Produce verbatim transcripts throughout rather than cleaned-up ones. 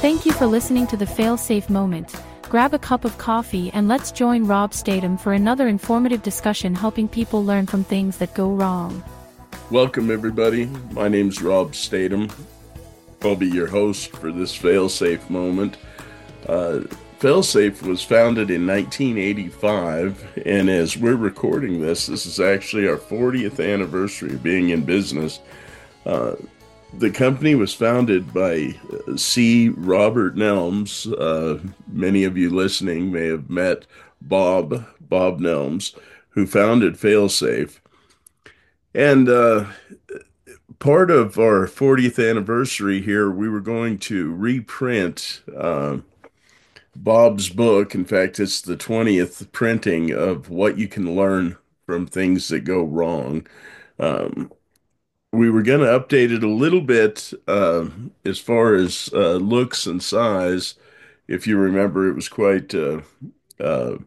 Thank you for listening to the Failsafe Moment. Grab a cup of coffee and let's join Rob Statham for another informative discussion helping people learn from things that go wrong. Welcome, everybody. My name's Rob Statham. I'll be your host for this Failsafe Moment. Uh, Failsafe was founded in nineteen eighty-five, and as we're recording this, this is actually our fortieth anniversary of being in business. Uh, the company was founded by C. Robert Nelms. Uh, many of you listening may have met Bob, Bob Nelms, who founded Failsafe. And uh, part of our fortieth anniversary here, we were going to reprint uh, Bob's book. In fact, it's the twentieth printing of what you can learn from things that go wrong. Um, we were going to update it a little bit uh, as far as uh, looks and size. If you remember, it was quite a, a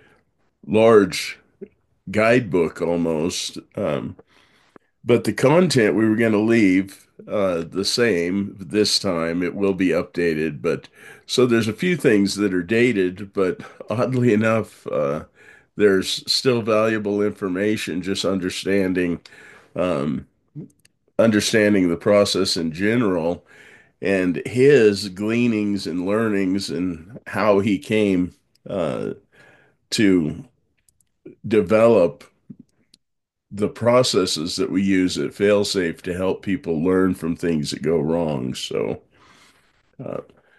large guidebook almost. Um, But the content we were going to leave uh, the same this time. It will be updated, but so there's a few things that are dated, but oddly enough, uh, there's still valuable information. Just understanding, um, understanding the process in general, and his gleanings and learnings, and how he came uh, to develop the processes that we use at Failsafe to help people learn from things that go wrong. So, uh,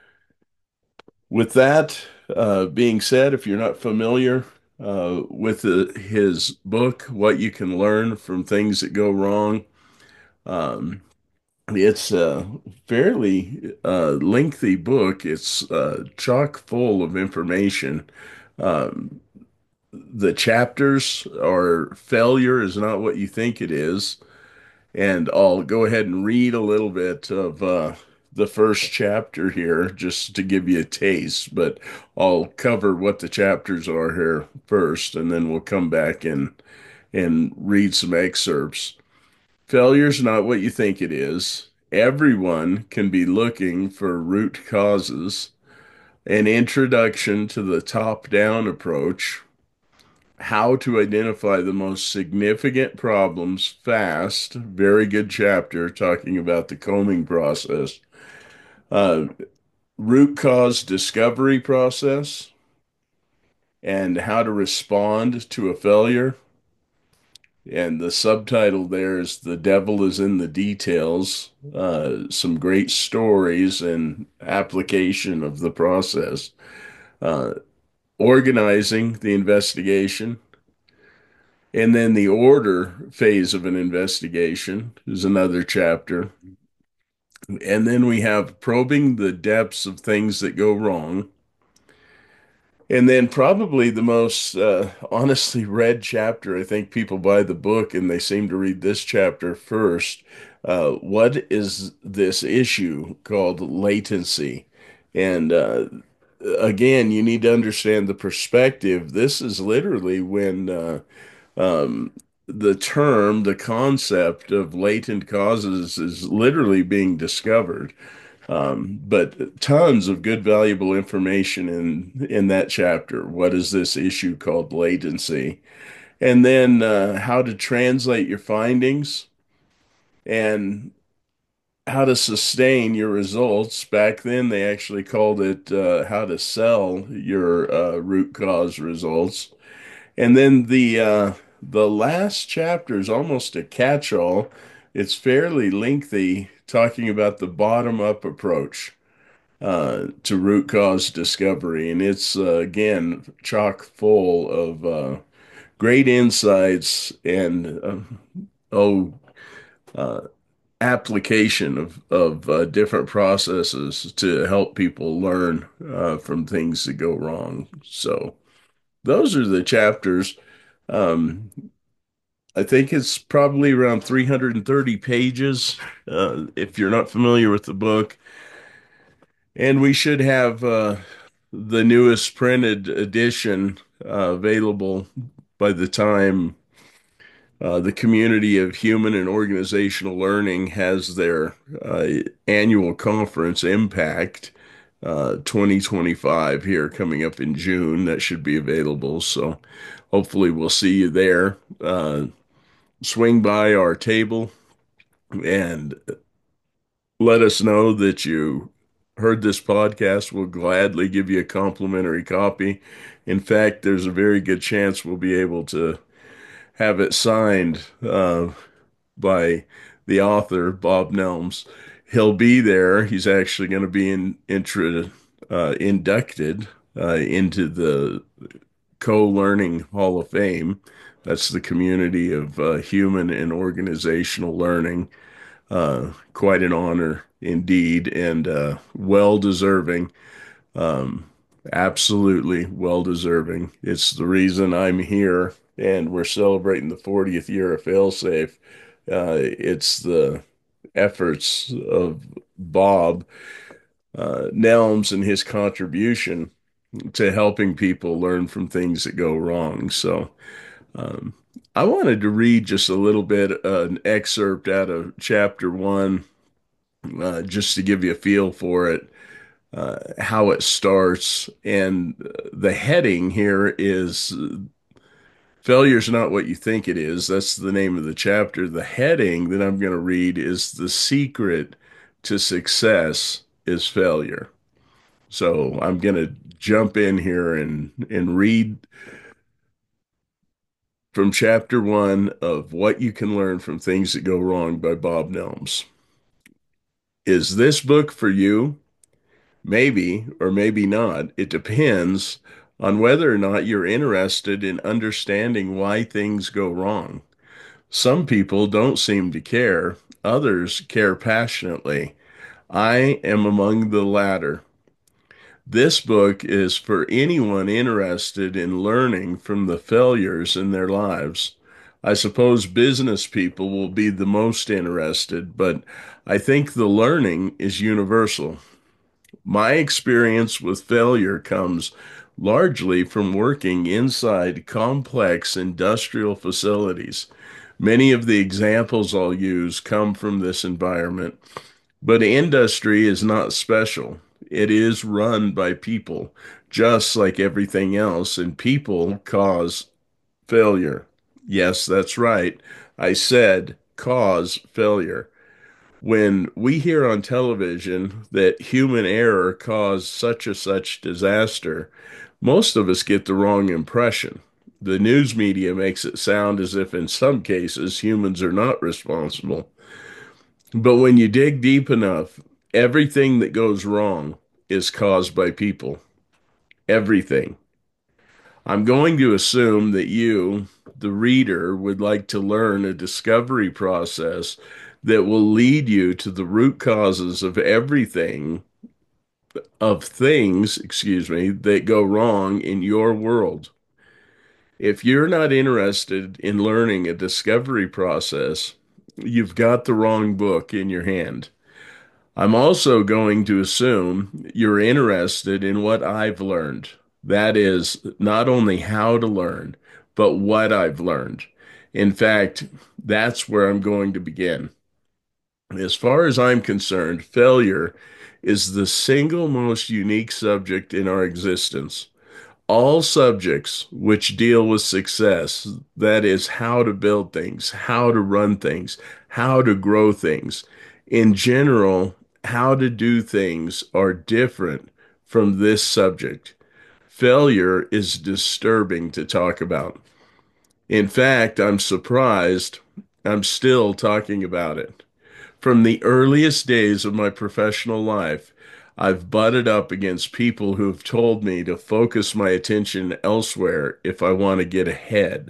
with that uh, being said, if you're not familiar uh, with the, his book, What You Can Learn from Things That Go Wrong, um, it's a fairly uh, lengthy book. It's uh, chock full of information. Um, the chapters are Failure is Not What You Think It Is. And I'll go ahead and read a little bit of uh, the first chapter here just to give you a taste, but I'll cover what the chapters are here first, and then we'll come back and and read some excerpts. Failure's not what you think it is. Everyone can be looking for root causes. An introduction to the top-down approach, how to identify the most significant problems fast. Very good chapter talking about the combing process. Uh, root cause discovery process and how to respond to a failure. And the subtitle there is The Devil is in the Details. Uh, some great stories and application of the process. Uh, organizing the investigation. And then the order phase of an investigation is another chapter. And then we have probing the depths of things that go wrong. And then probably the most uh, honestly read chapter, I think people buy the book and they seem to read this chapter first. Uh, what is this issue called latency? And uh, again, you need to understand the perspective. This is literally when uh, um, the term, the concept of latent causes is literally being discovered. Um, but tons of good, valuable information in in that chapter. What is this issue called latency? And then uh, how to translate your findings and how to sustain your results. Back then, they actually called it uh, how to sell your uh, root cause results. And then the uh, the last chapter is almost a catch-all. It's fairly lengthy, talking about the bottom-up approach uh, to root cause discovery, and it's uh, again chock full of uh, great insights and uh, oh uh, application of of uh, different processes to help people learn uh, from things that go wrong. So those are the chapters. Um, I think it's probably around three hundred thirty pages, uh, if you're not familiar with the book. And we should have uh, the newest printed edition uh, available by the time uh, the community of human and organizational learning has their uh, annual conference, Impact, uh, twenty twenty-five here coming up in June. That should be available. So hopefully we'll see you there. Uh, swing by our table and let us know that you heard this podcast. We'll gladly give you a complimentary copy. In fact, there's a very good chance we'll be able to have it signed uh, by the author, Bob Nelms. He'll be there. He's actually going to be in, intro, uh, inducted uh, into the Co-Learning Hall of Fame. That's the community of uh, human and organizational learning. Uh, quite an honor indeed, and uh, well deserving. Um, Absolutely well deserving. It's the reason I'm here, and we're celebrating the fortieth year of Failsafe. Uh, it's the efforts of Bob uh, Nelms and his contribution to helping people learn from things that go wrong. So, um, I wanted to read just a little bit, uh, an excerpt out of chapter one, uh, just to give you a feel for it, uh, how it starts. And uh, the heading here is Failure's Not What You Think It Is. That's the name of the chapter. The heading that I'm going to read is The Secret to Success is Failure. So I'm going to jump in here and, and read from chapter one of What You Can Learn from Things That Go Wrong by Bob Nelms. Is this book for you? Maybe or maybe not. It depends on whether or not you're interested in understanding why things go wrong. Some people don't seem to care, others care passionately. I am among the latter. This book is for anyone interested in learning from the failures in their lives. I suppose business people will be the most interested, but I think the learning is universal. My experience with failure comes largely from working inside complex industrial facilities. Many of the examples I'll use come from this environment, but industry is not special. It is run by people, just like everything else, and people cause failure. Yes, that's right. I said cause failure. When we hear on television that human error caused such a such disaster, most of us get the wrong impression. The news media makes it sound as if in some cases humans are not responsible. But when you dig deep enough, everything that goes wrong is caused by people. Everything. I'm going to assume that you, the reader, would like to learn a discovery process that will lead you to the root causes of everything, of things, excuse me, that go wrong in your world. If you're not interested in learning a discovery process, you've got the wrong book in your hand. I'm also going to assume you're interested in what I've learned. That is, not only how to learn, but what I've learned. In fact, that's where I'm going to begin. As far as I'm concerned, failure is the single most unique subject in our existence. All subjects which deal with success, that is, how to build things, how to run things, how to grow things, in general, how to do things are different from this subject. Failure is disturbing to talk about. In fact, I'm surprised I'm still talking about it. From the earliest days of my professional life, I've butted up against people who have told me to focus my attention elsewhere if I want to get ahead.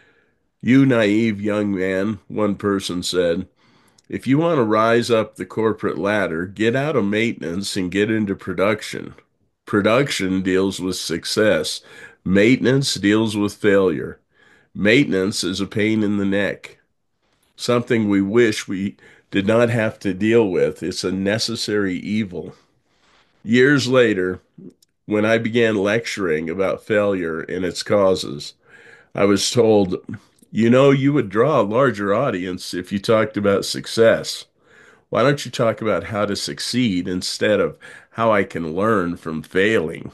You naive young man, one person said, if you want to rise up the corporate ladder, get out of maintenance and get into production. Production deals with success. Maintenance deals with failure. Maintenance is a pain in the neck, something we wish we did not have to deal with. It's a necessary evil. Years later, when I began lecturing about failure and its causes, I was told, you know, you would draw a larger audience if you talked about success. Why don't you talk about how to succeed instead of how I can learn from failing?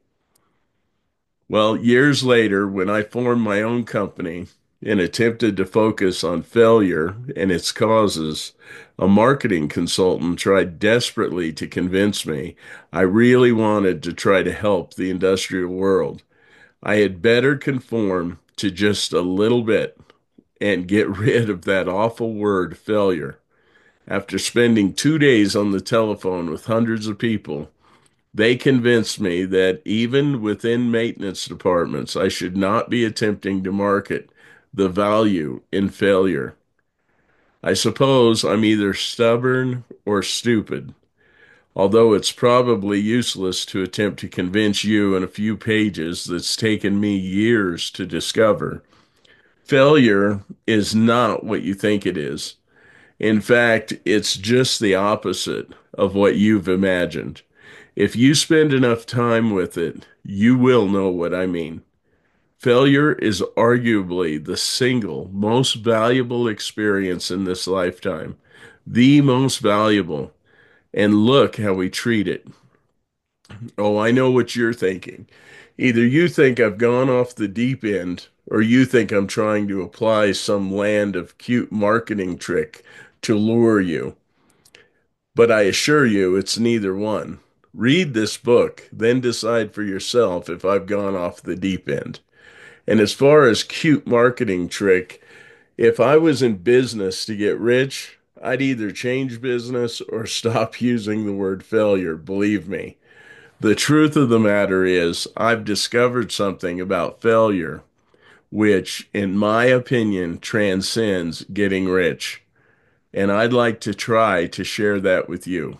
Well, years later, when I formed my own company and attempted to focus on failure and its causes, a marketing consultant tried desperately to convince me I really wanted to try to help the industrial world. I had better conform to just a little bit and get rid of that awful word failure. After spending two days on the telephone with hundreds of people, they convinced me that even within maintenance departments, I should not be attempting to market the value in failure. I suppose I'm either stubborn or stupid, although it's probably useless to attempt to convince you in a few pages that's taken me years to discover. Failure is not what you think it is. In fact, it's just the opposite of what you've imagined. If you spend enough time with it, you will know what I mean. Failure is arguably the single most valuable experience in this lifetime, the most valuable. And look how we treat it. Oh, I know what you're thinking. Either you think I've gone off the deep end, or you think I'm trying to apply some land of cute marketing trick to lure you. But I assure you, it's neither one. Read this book, then decide for yourself if I've gone off the deep end. And as far as cute marketing trick, if I was in business to get rich, I'd either change business or stop using the word failure, believe me. The truth of the matter is, I've discovered something about failure which, in my opinion, transcends getting rich. And I'd like to try to share that with you.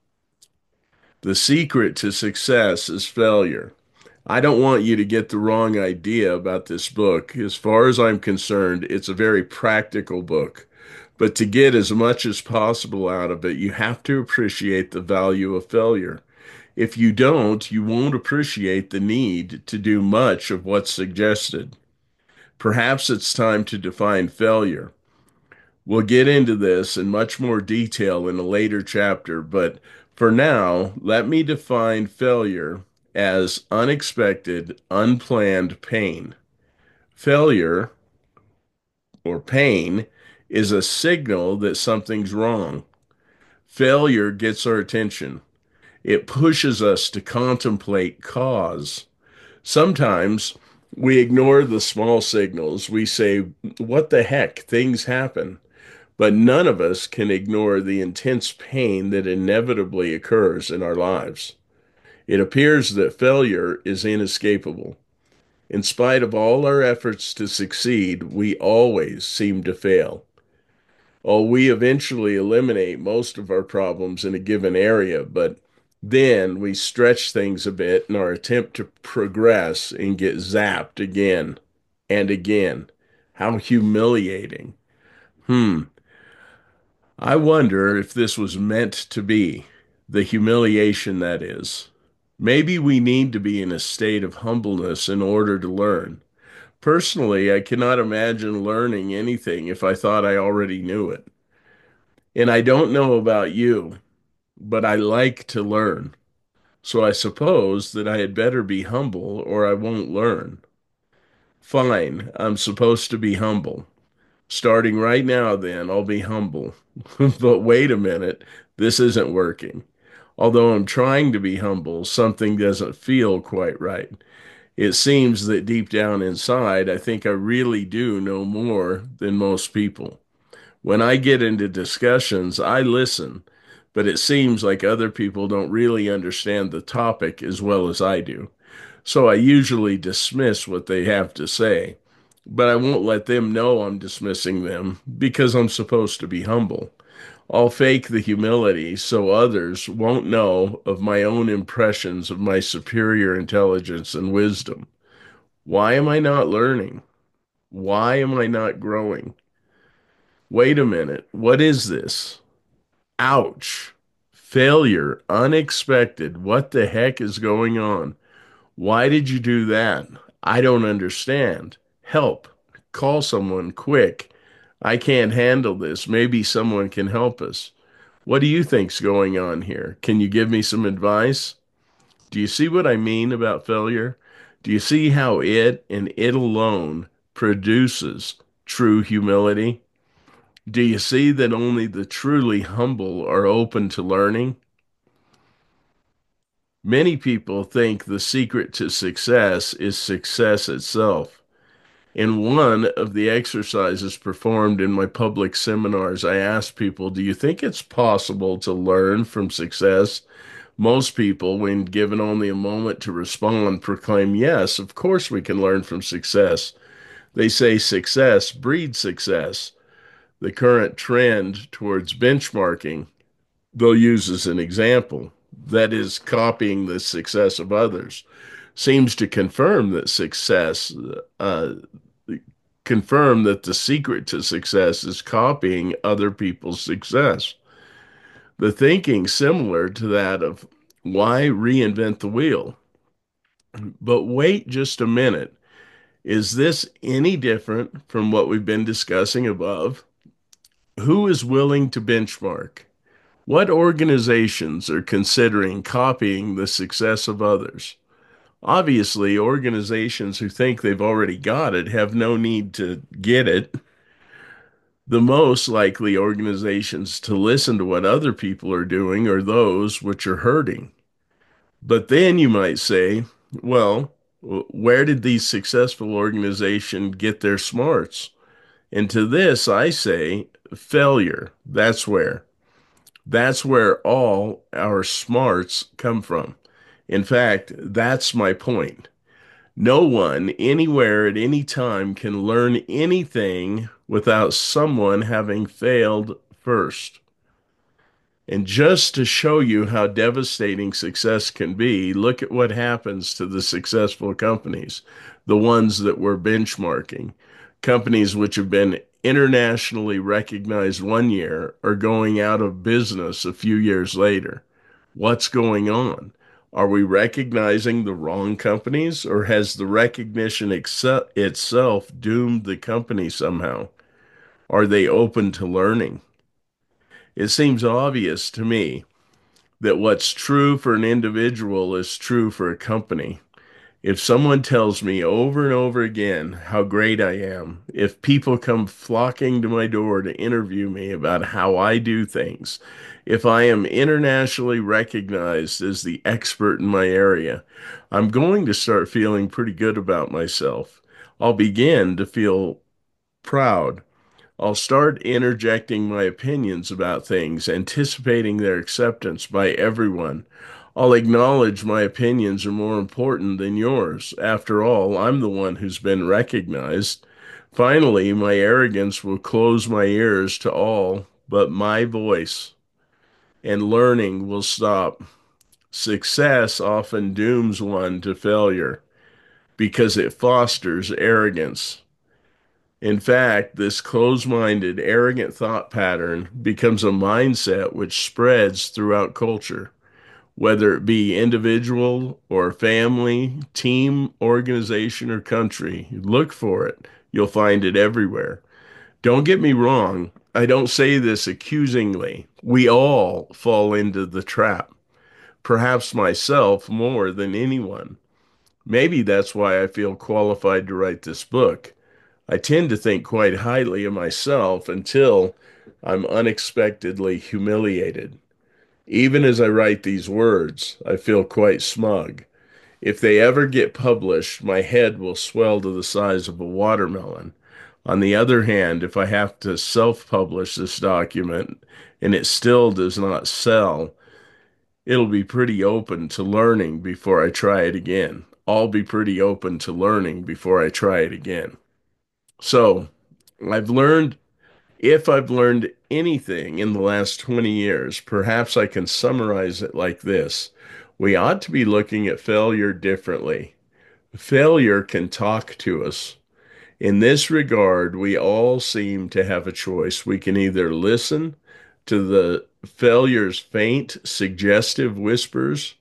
The secret to success is failure. I don't want you to get the wrong idea about this book. As far as I'm concerned, it's a very practical book. But to get as much as possible out of it, you have to appreciate the value of failure. If you don't, you won't appreciate the need to do much of what's suggested. Perhaps it's time to define failure. We'll get into this in much more detail in a later chapter, but for now, let me define failure as unexpected, unplanned pain. Failure, or pain, is a signal that something's wrong. Failure gets our attention. It pushes us to contemplate cause. Sometimes we ignore the small signals. We say, what the heck? Things happen. But none of us can ignore the intense pain that inevitably occurs in our lives. It appears that failure is inescapable. In spite of all our efforts to succeed, we always seem to fail. Oh, we eventually eliminate most of our problems in a given area, but then we stretch things a bit in our attempt to progress and get zapped again and again. How humiliating. Hmm. I wonder if this was meant to be, the humiliation that is. Maybe we need to be in a state of humbleness in order to learn. Personally, I cannot imagine learning anything if I thought I already knew it. And I don't know about you, but I like to learn. So I suppose that I had better be humble or I won't learn. Fine, I'm supposed to be humble. Starting right now, then, I'll be humble. But wait a minute, this isn't working. Although I'm trying to be humble, something doesn't feel quite right. It seems that deep down inside, I think I really do know more than most people. When I get into discussions, I listen, but it seems like other people don't really understand the topic as well as I do. So I usually dismiss what they have to say, but I won't let them know I'm dismissing them because I'm supposed to be humble. I'll fake the humility so others won't know of my own impressions of my superior intelligence and wisdom. Why am I not learning? Why am I not growing? Wait a minute, what is this? Ouch. Failure, unexpected. What the heck is going on? Why did you do that? I don't understand. Help. Call someone quick. I can't handle this. Maybe someone can help us. What do you think's going on here? Can you give me some advice? Do you see what I mean about failure? Do you see how it and it alone produces true humility? Do you see that only the truly humble are open to learning? Many people think the secret to success is success itself. In one of the exercises performed in my public seminars, I asked people, do you think it's possible to learn from success? Most people, when given only a moment to respond, proclaim, yes, of course we can learn from success. They say success breeds success. The current trend towards benchmarking, they'll use as an example, that is, copying the success of others, seems to confirm that success, uh, confirm that the secret to success is copying other people's success. The thinking similar to that of why reinvent the wheel? But wait just a minute. Is this any different from what we've been discussing above? Who is willing to benchmark? What organizations are considering copying the success of others? Obviously, organizations who think they've already got it have no need to get it. The most likely organizations to listen to what other people are doing are those which are hurting. But then you might say, well, where did these successful organizations get their smarts? And to this, I say, failure. That's where. That's where all our smarts come from. In fact, that's my point. No one, anywhere, at any time can learn anything without someone having failed first. And just to show you how devastating success can be, look at what happens to the successful companies, the ones that we're benchmarking. Companies which have been internationally recognized one year are going out of business a few years later. What's going on? Are we recognizing the wrong companies, or has the recognition excel- itself doomed the company somehow? Are they open to learning? It seems obvious to me that what's true for an individual is true for a company. If someone tells me over and over again how great I am, if people come flocking to my door to interview me about how I do things, if I am internationally recognized as the expert in my area, I'm going to start feeling pretty good about myself. I'll begin to feel proud. I'll start interjecting my opinions about things, anticipating their acceptance by everyone. I'll acknowledge my opinions are more important than yours. After all, I'm the one who's been recognized. Finally, my arrogance will close my ears to all but my voice, and learning will stop. Success often dooms one to failure because it fosters arrogance. In fact, this closed minded, arrogant thought pattern becomes a mindset which spreads throughout culture, whether it be individual or family, team, organization, or country. Look for it. You'll find it everywhere. Don't get me wrong. I don't say this accusingly. We all fall into the trap, perhaps myself more than anyone. Maybe that's why I feel qualified to write this book. I tend to think quite highly of myself until I'm unexpectedly humiliated. Even as I write these words, I feel quite smug. If they ever get published, my head will swell to the size of a watermelon. On the other hand, if I have to self-publish this document and it still does not sell, it'll be pretty open to learning before I try it again. I'll be pretty open to learning before I try it again. So, I've learned, if I've learned anything in the last twenty years, perhaps I can summarize it like this. We ought to be looking at failure differently. Failure can talk to us. In this regard, we all seem to have a choice. We can either listen to the failure's faint, suggestive whispers,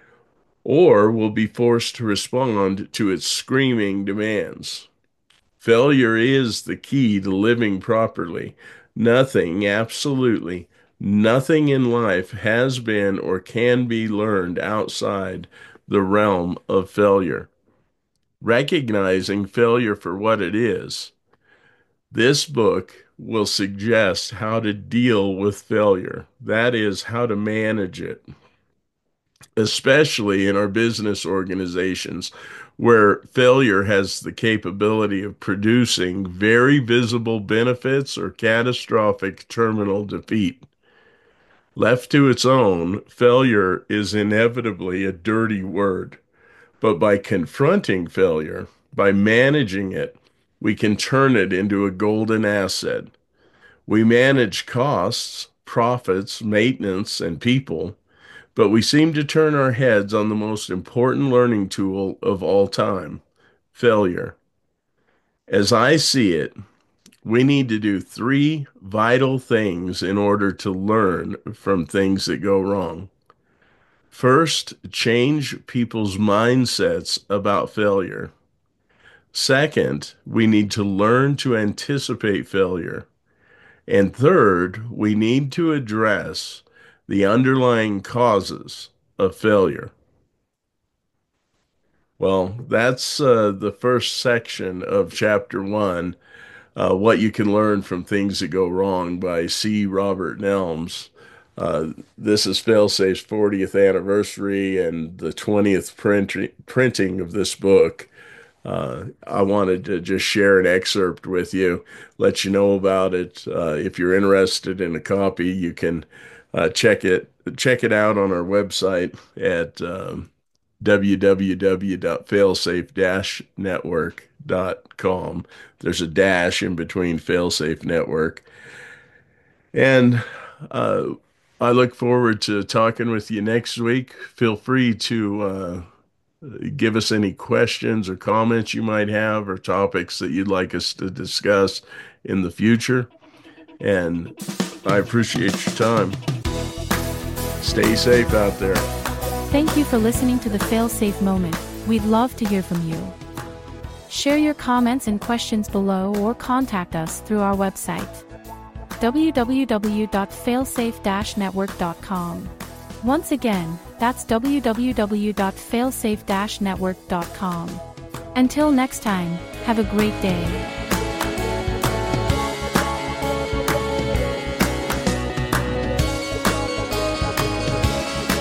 or we'll be forced to respond to its screaming demands. Failure is the key to living properly. Nothing, absolutely Nothing in life has been or can be learned outside the realm of failure. Recognizing failure for what it is, this book will suggest how to deal with failure. That is, how to manage it, especially in our business organizations, where failure has the capability of producing very visible benefits or catastrophic terminal defeat. Left to its own, failure is inevitably a dirty word. But by confronting failure, by managing it, we can turn it into a golden asset. We manage costs, profits, maintenance, and people, but we seem to turn our heads on the most important learning tool of all time, failure. As I see it, we need to do three vital things in order to learn from things that go wrong. First, change people's mindsets about failure. Second, we need to learn to anticipate failure. And third, we need to address the underlying causes of failure. Well, that's uh, the first section of chapter one, uh, What You Can Learn from Things That Go Wrong by C. Robert Nelms. Uh, this is Failsafe's fortieth anniversary and the twentieth print printing of this book. Uh, I wanted to just share an excerpt with you, let you know about it. Uh, if you're interested in a copy, you can uh, check it check it out on our website at um, w w w dot failsafe dash network dot com. There's a dash in between Failsafe Network. And uh, I look forward to talking with you next week. Feel free to uh, give us any questions or comments you might have or topics that you'd like us to discuss in the future. And I appreciate your time. Stay safe out there. Thank you for listening to the Failsafe Moment. We'd love to hear from you. Share your comments and questions below or contact us through our website, w w w dot failsafe dash network dot com. Once again, that's w w w dot failsafe dash network dot com. Until next time, have a great day.